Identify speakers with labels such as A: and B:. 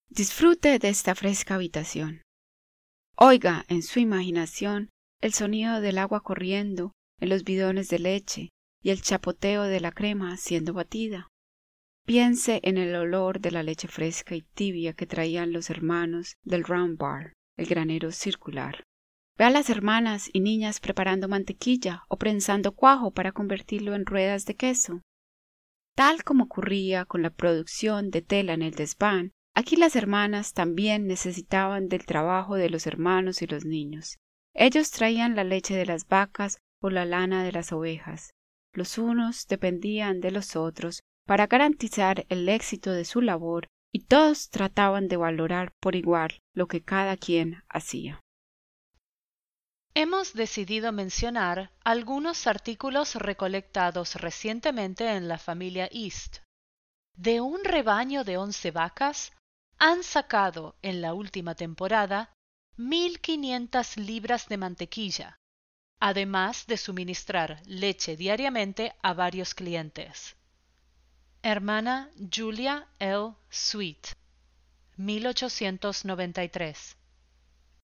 A: Disfrute de esta fresca habitación. Oiga en su imaginación el sonido del agua corriendo en los bidones de leche y el chapoteo de la crema siendo batida. Piense en el olor de la leche fresca y tibia que traían los hermanos del Round Bar, el granero circular. Ve a las hermanas y niñas preparando mantequilla o prensando cuajo para convertirlo en ruedas de queso. Tal como ocurría con la producción de tela en el desván, aquí las hermanas también necesitaban del trabajo de los hermanos y los niños. Ellos traían la leche de las vacas o la lana de las ovejas. Los unos dependían de los otros para garantizar el éxito de su labor y todos trataban de valorar por igual lo que cada quien hacía.
B: Hemos decidido mencionar algunos artículos recolectados recientemente en la familia East. De un rebaño de 11 vacas, han sacado en la última temporada 1.500 libras de mantequilla, además de suministrar leche diariamente a varios clientes. Hermana Julia L. Sweet, 1893.